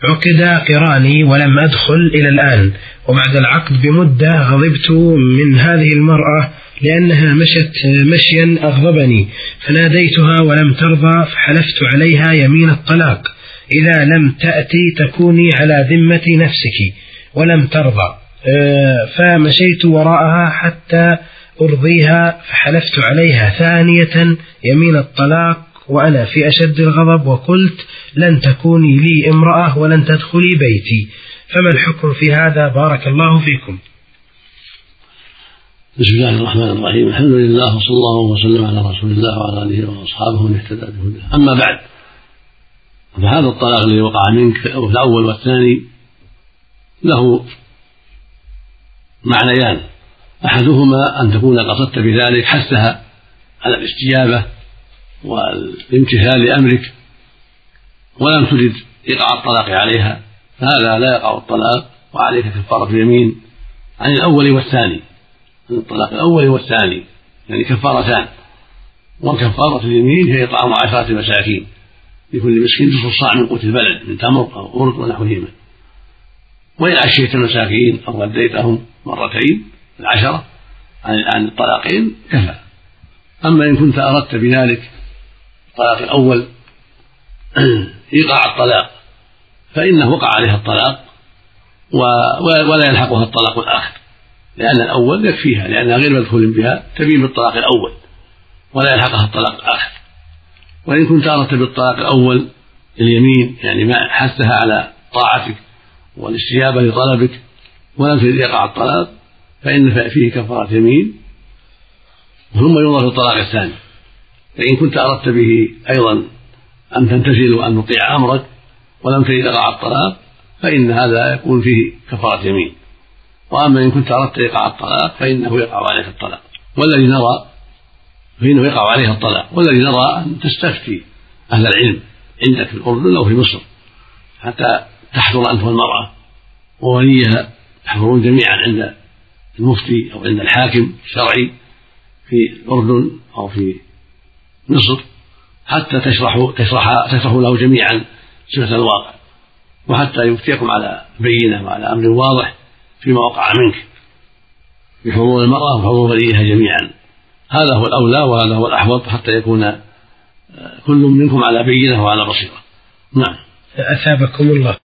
عقد قراني ولم أدخل إلى الآن، وبعد العقد بمدة غضبت من هذه المرأة لأنها مشت مشيا أغضبني، فناديتها ولم ترضى، فحلفت عليها يمين الطلاق: إذا لم تأتي تكوني على ذمة نفسك، ولم ترضى. فمشيت وراءها حتى أرضيها، فحلفت عليها ثانية يمين الطلاق وأنا في أشد الغضب، وقلت: لن تكوني لي امرأة ولن تدخلي بيتي. فما الحكم في هذا؟ بارك الله فيكم. بسم الله الرحمن الرحيم، الحمد لله وصلى الله وسلم على رسول الله وعلى آله وأصحابه من اهتدى بهداه. أما بعد، فهذا الطلاق الذي وقع منك الأول والثاني له معنيان: أحدهما أن تكون قصدت بذلك حثها على الاستجابة والامتثال لأمرك ولم ترد إيقاع الطلاق عليها، فهذا لا يقع الطلاق وعليك كفارة اليمين عن الأول والثاني، عن الطلاق الأول والثاني، يعني كفارتان. وكفارة اليمين هي إطعام 10 مساكين لكل مسكين نصف صاع من قوت البلد من تمر أو أرز ونحوهما. وإن عشيت المساكين أو غديتهم مرتين 10 عن الطلاقين كفى. أما إن كنت أردت بذلك الطلاق الأول إيقاع الطلاق فإنه وقع عليها الطلاق ولا يلحقها الطلاق الآخر، لأن الأول يكفيها، لأنها غير مدخول بها تبين بالطلاق الأول ولا يلحقها الطلاق الآخر. وإن كنت أردت بالطلاق الأول اليمين، يعني ما حثها على طاعتك والاستجابة لطلبك ولم ترد إيقاع الطلاق، فإن فيه كفارة يمين ثم ينظر في الطلاق الثاني. فإن كنت أردت به أيضا أن تمتثل وأن تطيع أمرك ولم ترد إيقاع الطلاق فإن هذا يكون فيه كفارة يمين. وأما إن كنت أردت إيقاع الطلاق فإنه يقع عليك الطلاق، والذي نرى فإنه يقع عليها الطلاق، والذي نرى أن تستفتي أهل العلم عندك في الأردن أو في مصر حتى تحضر أنت والمرأة ووليها، يحضرون جميعا عند المفتي أو عند الحاكم الشرعي في الأردن أو في مصر حتى تشرحوا له جميعا صفة الواقع، وحتى يفتيكم على بينة وعلى أمر واضح فيما وقع منك بحضور المرأة وحضور وليها جميعا. هذا هو الأولى وهذا هو الأحوط حتى يكون كل منكم على بينة وعلى بصيرة. نعم. أثابكم الله.